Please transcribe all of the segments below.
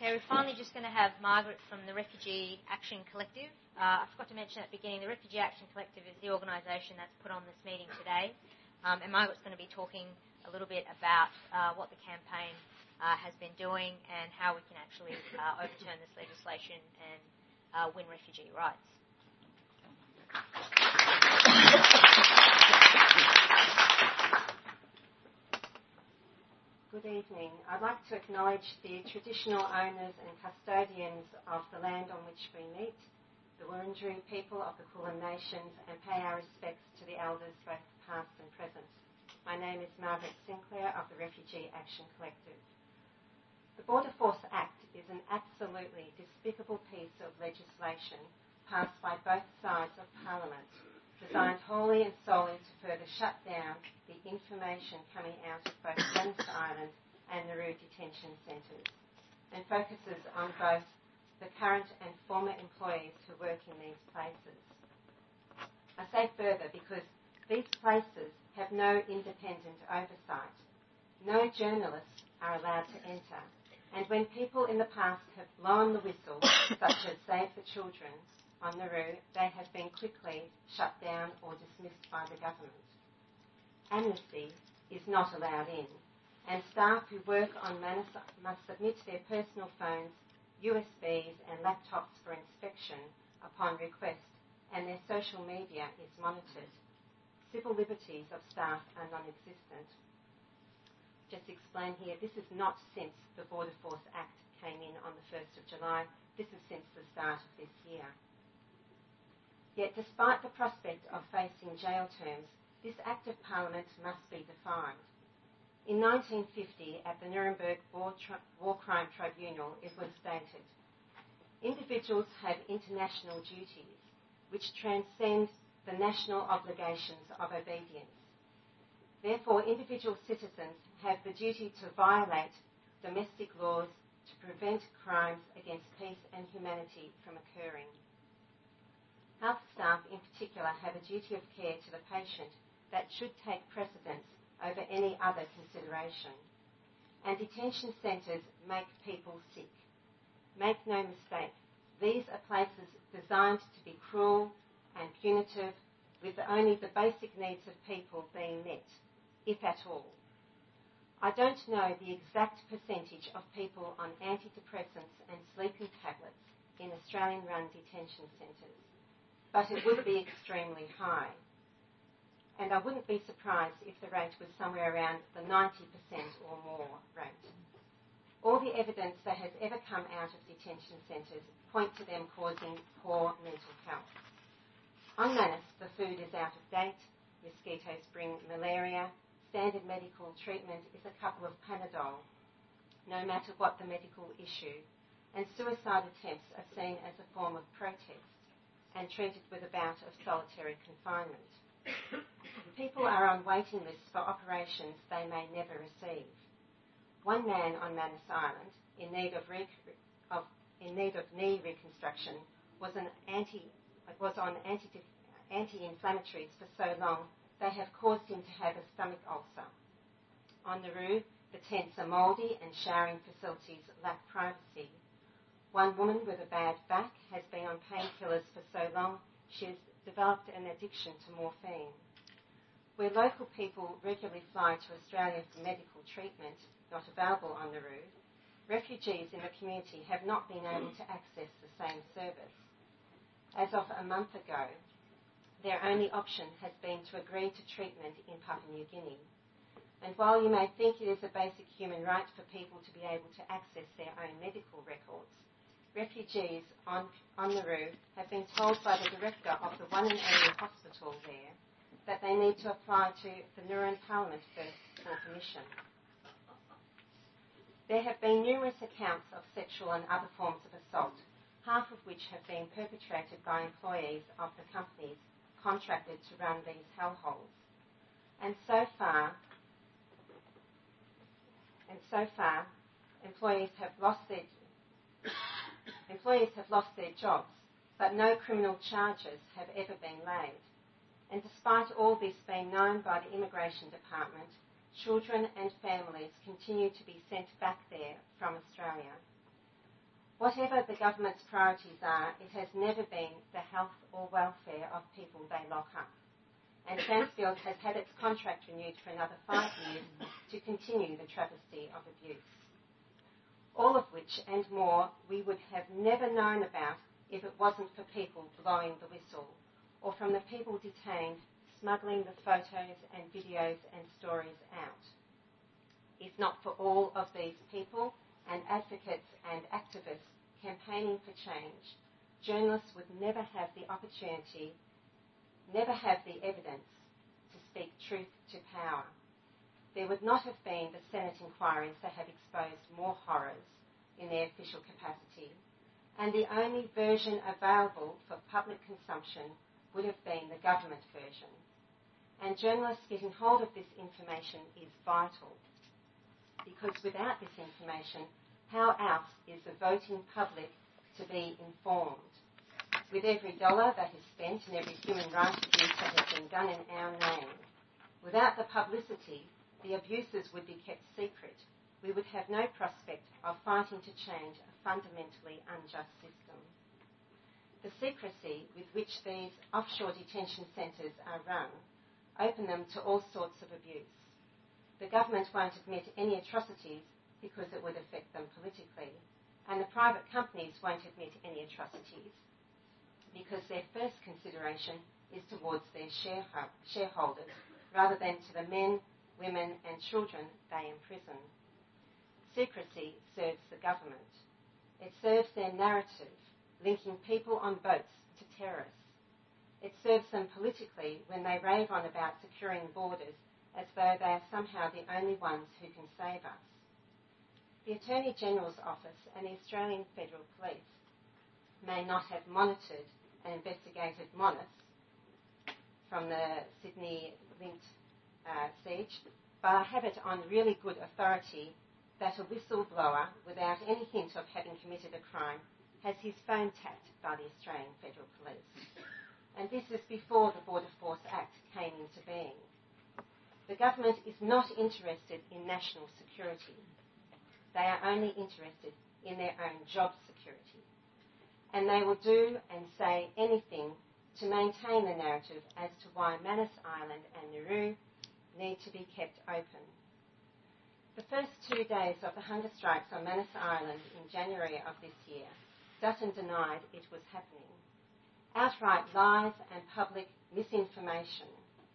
Okay, we're finally just going to have Margaret from the Refugee Action Collective. I forgot to mention at the beginning, the Refugee Action Collective is the organisation that's put on this meeting today. And Margaret's going to be talking a little bit about what the campaign has been doing and how we can actually overturn this legislation and win refugee rights. Good evening. I'd like to acknowledge the traditional owners and custodians of the land on which we meet, the Wurundjeri people of the Kulin Nations, and pay our respects to the elders both past and present. My name is Margaret Sinclair of the Refugee Action Collective. The Border Force Act is an absolutely despicable piece of legislation passed by both sides of Parliament, designed wholly and solely to further shut down the information coming out of both Manus Island and Nauru detention centres, and focuses on both the current and former employees who work in these places. I say further because these places have no independent oversight. No journalists are allowed to enter, and when people in the past have blown the whistle, such as Save the Children on Nauru, they have been quickly shut down or dismissed by the government. Amnesty is not allowed in, and staff who work on Manus must submit their personal phones, USBs and laptops for inspection upon request, and their social media is monitored. Civil liberties of staff are non-existent. Just explain here, this is not since the Border Force Act came in on the 1st of July, this is since the start of this year. Yet despite the prospect of facing jail terms, this Act of Parliament must be defined. In 1950, at the Nuremberg War Crime Tribunal, it was stated, individuals have international duties which transcend the national obligations of obedience. Therefore, individual citizens have the duty to violate domestic laws to prevent crimes against peace and humanity from occurring. Health staff in particular have a duty of care to the patient that should take precedence over any other consideration. And detention centres make people sick. Make no mistake, these are places designed to be cruel and punitive, with only the basic needs of people being met, if at all. I don't know the exact percentage of people on antidepressants and sleeping tablets in Australian-run detention centres, but it would be extremely high. And I wouldn't be surprised if the rate was somewhere around the 90% or more rate. All the evidence that has ever come out of detention centres point to them causing poor mental health. On Manus, the food is out of date, mosquitoes bring malaria, standard medical treatment is a couple of Panadol, no matter what the medical issue, and suicide attempts are seen as a form of protest and treated with a bout of solitary confinement. People are on waiting lists for operations they may never receive. One man on Manus Island, in need of knee reconstruction, was on anti-inflammatories for so long they have caused him to have a stomach ulcer. On Nauru, the tents are mouldy and showering facilities lack privacy. One woman with a bad back has been on painkillers for so long she has developed an addiction to morphine. Where local people regularly fly to Australia for medical treatment not available on Nauru, refugees in the community have not been able to access the same service. As of a month ago, their only option has been to agree to treatment in Papua New Guinea. And while you may think it is a basic human right for people to be able to access their own medical records, refugees on Nauru have been told by the director of the one and only hospital there that they need to apply to the Nauruan Parliament first for permission. There have been numerous accounts of sexual and other forms of assault, half of which have been perpetrated by employees of the companies contracted to run these hellholes. And so far, employees have lost their jobs, but no criminal charges have ever been laid. And despite all this being known by the Immigration Department, children and families continue to be sent back there from Australia. Whatever the government's priorities are, it has never been the health or welfare of people they lock up. And Transfield has had its contract renewed for another 5 years to continue the travesty of abuse. All of which and more we would have never known about if it wasn't for people blowing the whistle, or from the people detained smuggling the photos and videos and stories out. If not for all of these people and advocates and activists campaigning for change, journalists would never have the opportunity, never have the evidence to speak truth to power. There would not have been the Senate inquiries that have exposed more horrors in their official capacity, and the only version available for public consumption would have been the government version. And journalists getting hold of this information is vital, because without this information, how else is the voting public to be informed? With every dollar that is spent and every human rights abuse that has been done in our name, without the publicity, the abuses would be kept secret. We would have no prospect of fighting to change a fundamentally unjust system. The secrecy with which these offshore detention centres are run open them to all sorts of abuse. The government won't admit any atrocities because it would affect them politically, and the private companies won't admit any atrocities because their first consideration is towards their shareholders rather than to the men, women and children they imprison. Secrecy serves the government. It serves their narrative, linking people on boats to terrorists. It serves them politically when they rave on about securing borders as though they are somehow the only ones who can save us. The Attorney General's Office and the Australian Federal Police may not have monitored and investigated Monis from the Sydney Lint siege, but I have it on really good authority that a whistleblower, without any hint of having committed a crime, has his phone tapped by the Australian Federal Police. And this is before the Border Force Act came into being. The government is not interested in national security. They are only interested in their own job security. And they will do and say anything to maintain the narrative as to why Manus Island and Nauru need to be kept open. The first 2 days of the hunger strikes on Manus Island in January of this year, Dutton denied it was happening. Outright lies and public misinformation.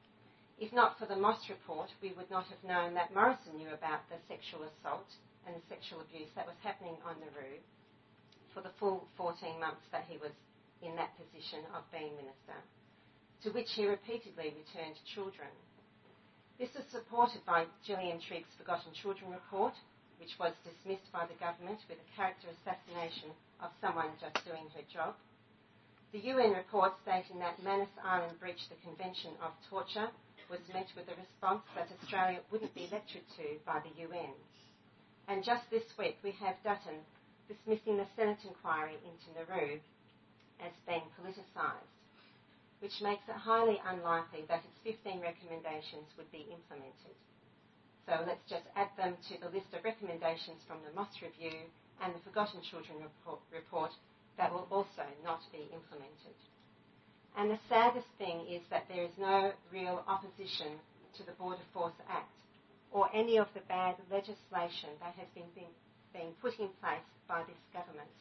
If not for the Moss report, we would not have known that Morrison knew about the sexual assault and the sexual abuse that was happening on Nauru for the full 14 months that he was in that position of being minister, to which he repeatedly returned children. This is supported by Gillian Trigg's Forgotten Children report, which was dismissed by the government with a character assassination of someone just doing her job. The UN report stating that Manus Island breached the Convention of Torture was met with a response that Australia wouldn't be lectured to by the UN. And just this week we have Dutton dismissing the Senate inquiry into Nauru as being politicised, which makes it highly unlikely that its 15 recommendations would be implemented. So let's just add them to the list of recommendations from the Moss Review and the Forgotten Children report that will also not be implemented. And the saddest thing is that there is no real opposition to the Border Force Act or any of the bad legislation that has been put in place by this government.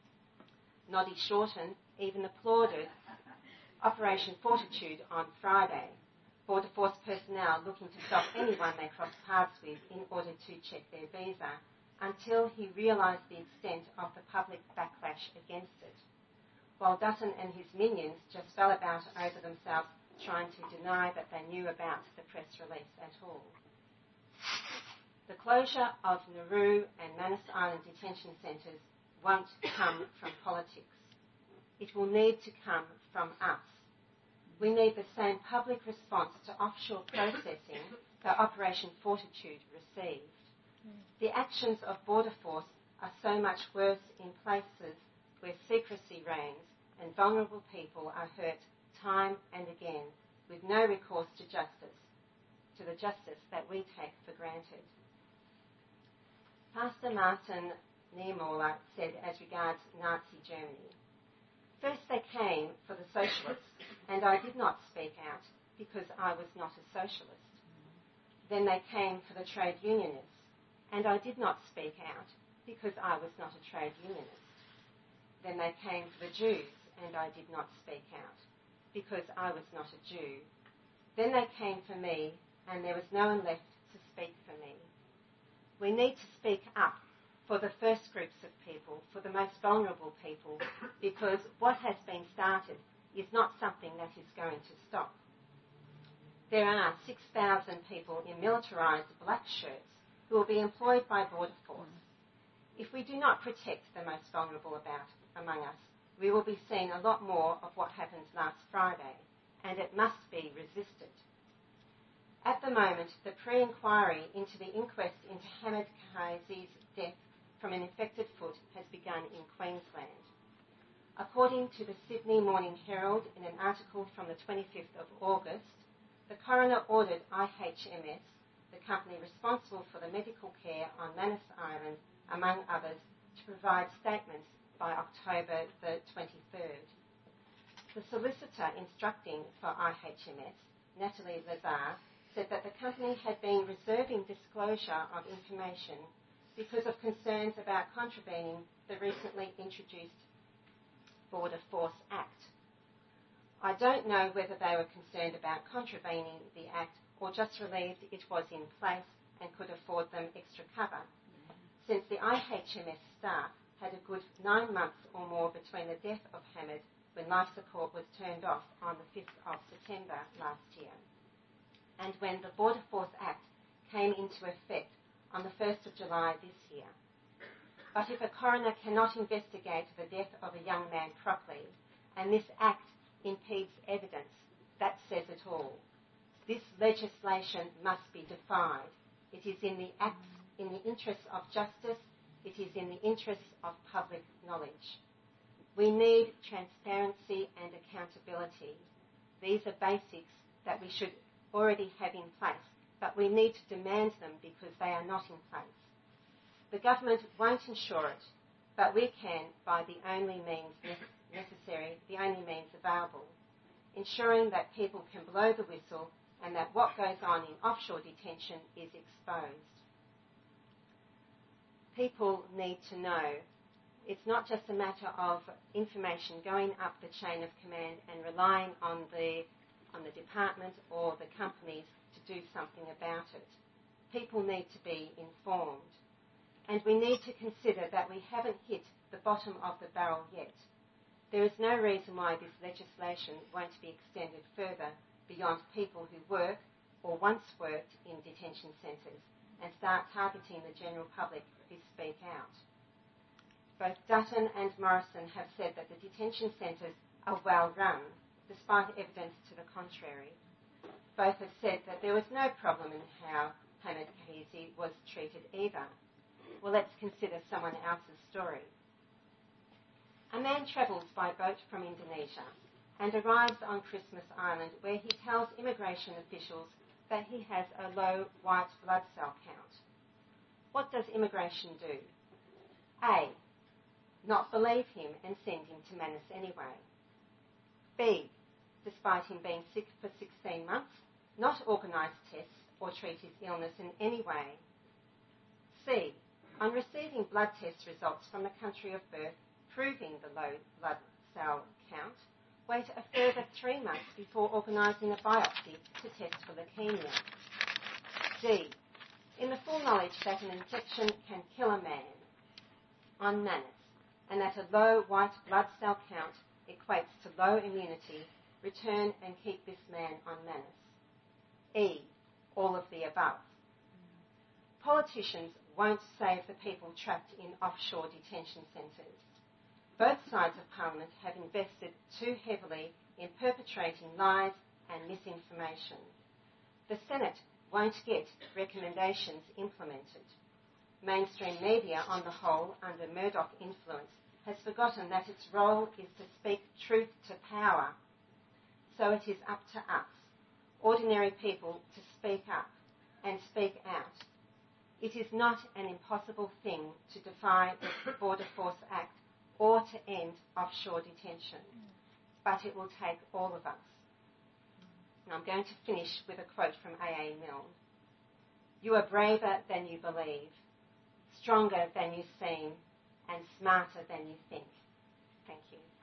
Noddy Shorten even applauded Operation Fortitude on Friday, Border Force personnel looking to stop anyone they crossed paths with in order to check their visa, until he realised the extent of the public backlash against it, while Dutton and his minions just fell about over themselves trying to deny that they knew about the press release at all. The closure of Nauru and Manus Island detention centres won't come from politics. It will need to come from us. We need the same public response to offshore processing that Operation Fortitude received. The actions of Border Force are so much worse in places where secrecy reigns and vulnerable people are hurt time and again with no recourse to the justice that we take for granted. Pastor Martin Niemöller said as regards Nazi Germany. First they came for the socialists, and I did not speak out because I was not a socialist. Then they came for the trade unionists, and I did not speak out because I was not a trade unionist. Then they came for the Jews, and I did not speak out because I was not a Jew. Then they came for me, and there was no one left to speak for me. We need to speak up for the first groups of people, for the most vulnerable people, because what has been started is not something that is going to stop. There are 6,000 people in militarised black shirts who will be employed by Border Force. If we do not protect the most vulnerable among us, we will be seeing a lot more of what happened last Friday, and it must be resisted. At the moment, the pre-inquiry into the inquest into Hamid Kaisi's death from an infected foot has begun in Queensland. According to the Sydney Morning Herald, in an article from the 25th of August, the coroner ordered IHMS, the company responsible for the medical care on Manus Island, among others, to provide statements by October the 23rd. The solicitor instructing for IHMS, Natalie Lazar, said that the company had been reserving disclosure of information because of concerns about contravening the recently introduced Border Force Act. I don't know whether they were concerned about contravening the Act or just relieved it was in place and could afford them extra cover, since the IHMS staff had a good 9 months or more between the death of Hamid, when life support was turned off on the 5th of September last year, and when the Border Force Act came into effect on the 1st of July this year. But if a coroner cannot investigate the death of a young man properly, and this Act impedes evidence, that says it all. This legislation must be defied. It is in the interests of justice. It is in the interests of public knowledge. We need transparency and accountability. These are basics that we should already have in place, but we need to demand them because they are not in place. The government won't ensure it, but we can by the only means necessary, the only means available, ensuring that people can blow the whistle and that what goes on in offshore detention is exposed. People need to know. It's not just a matter of information going up the chain of command and relying on the department or the companies to do something about it. People need to be informed. And we need to consider that we haven't hit the bottom of the barrel yet. There is no reason why this legislation won't be extended further beyond people who work or once worked in detention centres and start targeting the general public who speak out. Both Dutton and Morrison have said that the detention centres are well run, despite evidence to the contrary. Both have said that there was no problem in how Hamid Kaisi was treated either. Well, let's consider someone else's story. A man travels by boat from Indonesia and arrives on Christmas Island, where he tells immigration officials that he has a low white blood cell count. What does immigration do? A. Not believe him and send him to Manus anyway. B. Despite him being sick for 16 months, not organise tests or treat his illness in any way. C. On receiving blood test results from the country of birth proving the low blood cell count, wait a further 3 months before organising a biopsy to test for leukemia. D. In the full knowledge that an infection can kill a man on Manus, and that a low white blood cell count equates to low immunity, return and keep this man on Manus. E. All of the above. Politicians won't save the people trapped in offshore detention centres. Both sides of Parliament have invested too heavily in perpetrating lies and misinformation. The Senate won't get recommendations implemented. Mainstream media, on the whole, under Murdoch influence, has forgotten that its role is to speak truth to power. So it is up to us, ordinary people, to speak up and speak out. It is not an impossible thing to defy the Border Force Act or to end offshore detention, but it will take all of us. And I'm going to finish with a quote from A.A. Milne. You are braver than you believe, stronger than you seem, and smarter than you think. Thank you.